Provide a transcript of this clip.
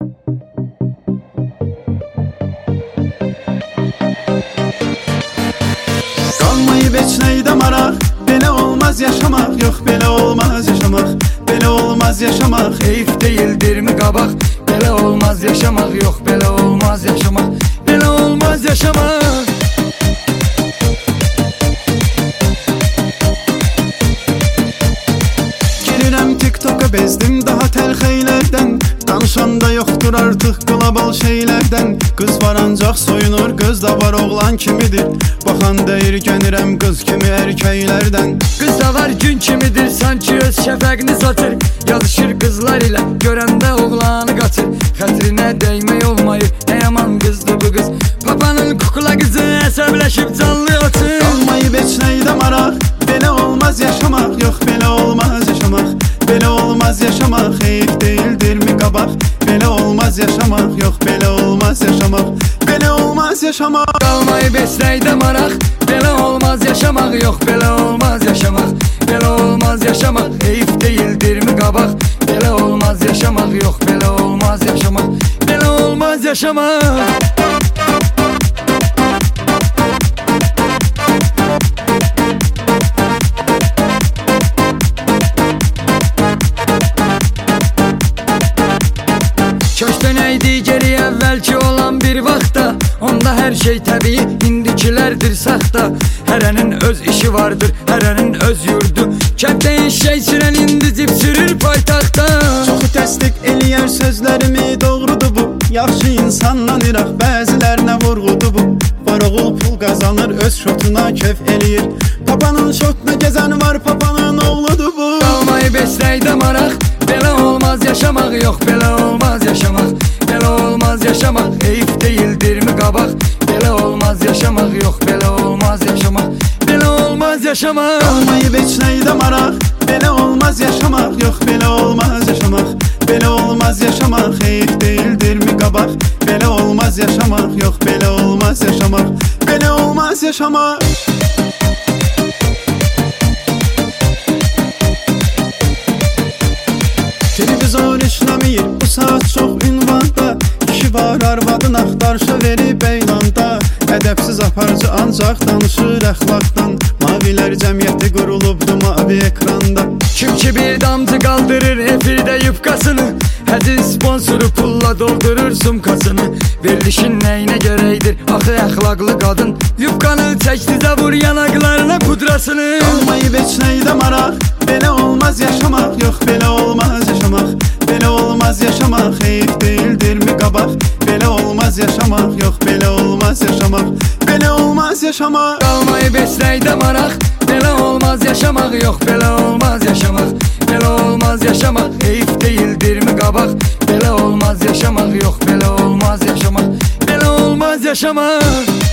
Qalmayıb heç nəydə maraq, belə olmaz yaşamaq, yox belə olmaz yaşamaq, belə olmaz yaşamaq. Heyf deyildirmi qabaq, belə olmaz yaşamaq, yox belə olmaz yaşamaq, belə olmaz yaşamaq. Girirəm TikTok'a bezdim daha təlxeylərdən, danışanda yoxdur artıq qlobal şeylərdən. Qız var ancaq soyunur, qız da var oğlan kimidir, baxan deyir gəlirəm qız kimi erkəklərdən. Qız da var gün kimidir, sanki öz şəfəqini satır, yazışır qızlar ilə, görəndə oğlanı qaçır. Xətrinə dəymək olmayır, nə yaman qızdır bu qız, papanın kukla qızı əsəbləşib canlı atır. Qalmayıb heç nəydə maraq, belə olmaz yaşamaq, yox belə olmaz yaşamaq, belə olmaz yaşamaq. Heyf deyildirmi qabaq, belə olmaz yaşamaq, yox belə olmaz yaşamaq, belə olmaz yaşamaq. Qalmayıb heç nəydə maraq, belə olmaz yaşamaq, yox belə olmaz yaşamaq, belə olmaz yaşamaq. Heyf deyildirmi qabaq, belə olmaz yaşamaq, yox belə olmaz yaşamaq, belə olmaz yaşamaq. Köç dönəydi geri əvvəlki olan bir vaxtda, onda hər şey təbii, indikilərdir saxta. Hərənin öz işi vardır, hərənin öz yurdu, kənddə eşək sürən indi cib sürür paytaxtda. Çoxu təsdiq eləyər sözlərimi, doğrudur bu, yaxşı insanla iraq, bəzilərinə vurğudur bu. Var oğul pul qazanır, öz şotuna kef eləyir, papanın şotuna gəzən var, papanın oğludur bu. Qalmayıb heç nəydə maraq, belə olmaz yaşamaq, yox belə olmaz yaşamaq, belə olmaz yaşamaq. Heyf deyildirmi qabaq, belə olmaz yaşamaq, yox belə olmaz yaşamaq, belə olmaz yaşamaq. Qalmayıb heç nəydə maraq, belə olmaz yaşamaq, yox belə olmaz yaşamaq, belə olmaz yaşamaq. Heyf deyildirmi qabaq, belə olmaz yaşamaq, yox belə olmaz yaşamaq, belə olmaz yaşamaq. Televizor işləmir, bu saat çox ünvanda, kişi var arvadın axtarışa verib eylanda. Ədəbsiz aparıcı ancaq danışır əxlaqdan, mavilər cəmiyyəti qurulubdu mavi ekranda. Kim ki bir damcı qaldırır efirdə yufqasını, həzin sponsoru pulla doldurur sumkasını. Verilişin nəyinə görəkdir, axı əxlaqlı qadın, yufqanı çəkdizə vur yanaqlarına pudrasını. Qalmayıb heç nəydə maraq, belə olmaz yaşamaq, yox belə olmaz yaşamaq, belə olmaz yaşamaq. Heyf deyildirmi qabaq, belə olmaz yaşamaq, yox belə olmaz yaşamaq, belə olmaz yaşamaq. Qalmayıb heç nəydə maraq, belə olmaz yaşamaq, yox belə olmaz yaşamaq, belə olmaz yaşamaq. Heyf deyildirmi qabaq, belə olmaz yaşamaq, yox belə olmaz yaşamaq, belə olmaz yaşamaq.